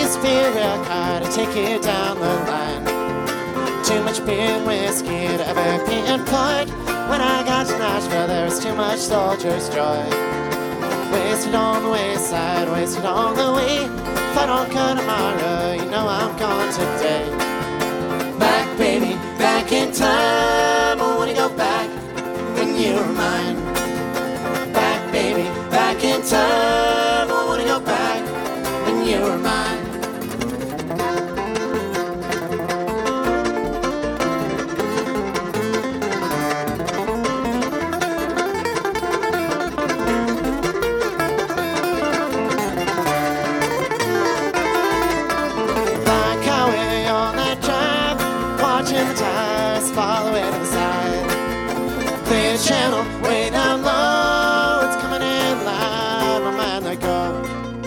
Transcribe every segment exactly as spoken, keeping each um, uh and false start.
must be a real car to take you down the line. Too much beer and whiskey to ever be employed. When I got to Nashville, there was too much soldier's joy. Wasted on the wayside, wasted on the way. If I don't go tomorrow, you know I'm gone today. Back, baby, back in time. I wanna go back when you were mine. Back, baby, back in time. I wanna go back when you were mine. Fall away to the side. Play a channel way down low. It's coming in loud, my mind let go.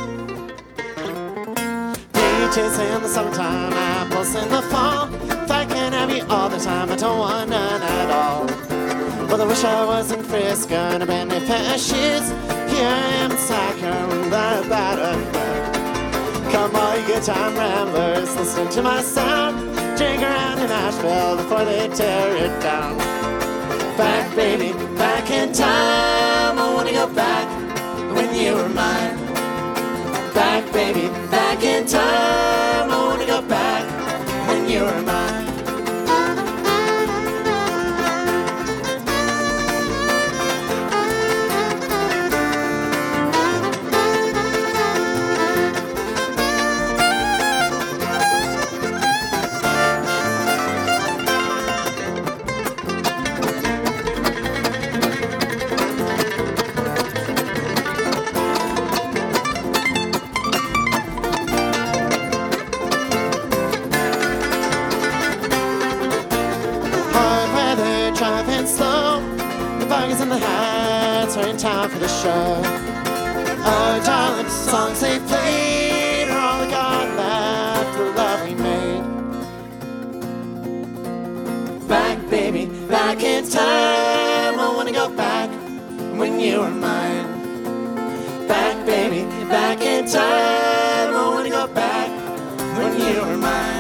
Peaches in the summertime, apples in the fall. If I can have you all the time, I don't want none at all. Well, I wish I was in Frisco and a brand new pair of shoes. Here I am in Sacramento, blah, blah, blah, blah. Come all you good time ramblers, listen to my sound. Drink around in Nashville before they tear it down. Back, baby, back in time. I wanna go back when you were mine. Back, baby, back in time. I wanna go back when you were mine. Driving slow, the buggies and the hats are in town for the show. Oh, darling, the songs they played are all we got left, the love we made. Back, baby, back in time. I wanna go back when you were mine. Back, baby, back in time. I wanna go back when you were mine.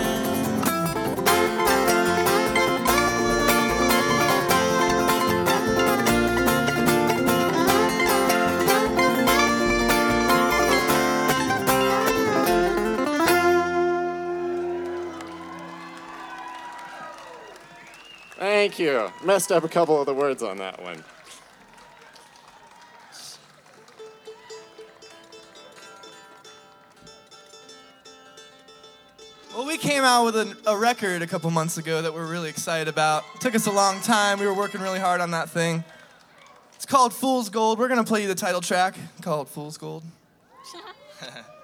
Thank you. Messed up a couple of the words on that one. Well, we came out with a, a record a couple months ago that we're really excited about. It took us a long time. We were working really hard on that thing. It's called Fool's Gold. We're going to play you the title track called Fool's Gold.